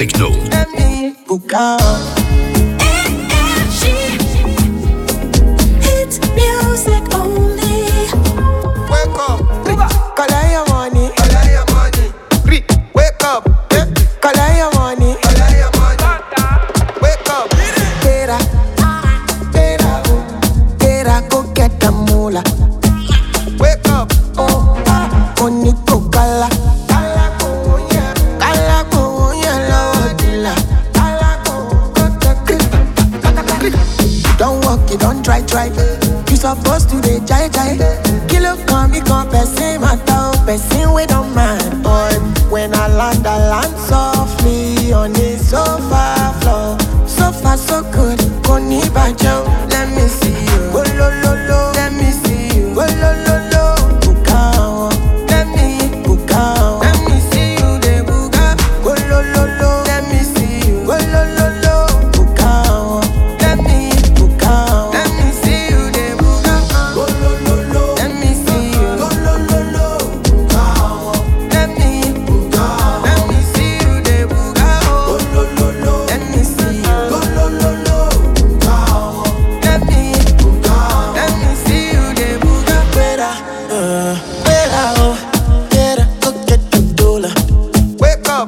techno. Hit music only. Wake up, collect your money. Wake up, collect your money. Wake up, Tera, go get the moolah. Wake up, money go kala. Kala go la dila. Don't walk, you don't try. You supposed to dey jai. Kilo come, you come, person matter, person we don't mind. But when I land softly on the sofa floor. So far so good, koni bajo. Let me see you, go lo. Let me see you, go lo. Buka, let me see you, de buka. Go lo. Let me see you, go lo. Buka, let me see you, de buka. Go lo. Let me see you, go lo. Buka, let me see you, de buka. Go lo. Let me see you, go lo. Buka, let me see you, de buka. Better, go get the dollar. Wake up.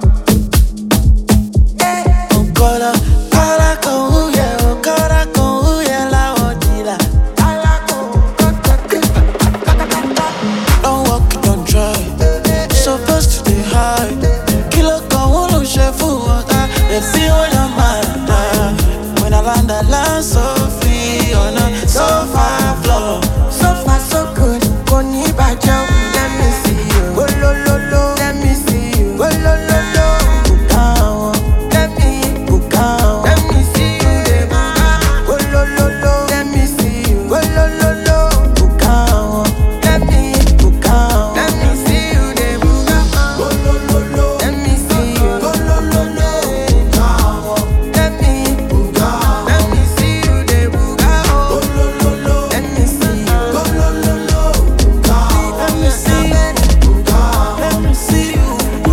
Don't walk, don't try. Supposed to be high. Kilo con uno chef water. Let's see what your mind. When I land so free on a sofa floor. So far so good, koni bajo. Let me see you, go lo. Let me see you, go lo. Buka, let me see you, de buka. Go lo. Let me see you, go lo. Buka, let me see you, de buka. Go lo. Let me see you, go lo. Buka, let me see you, de buka. Go lo. Let me see you, go lo. Buka, Let me see you. Let me see you.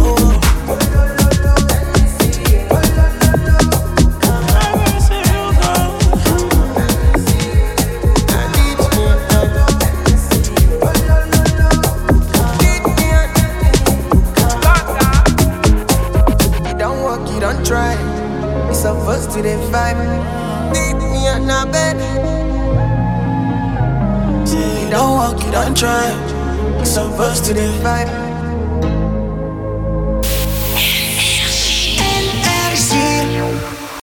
You don't walk, you don't try. You supposed to the vibe. Need me on a bed. You don't walk, you don't try. You supposed to the vibe.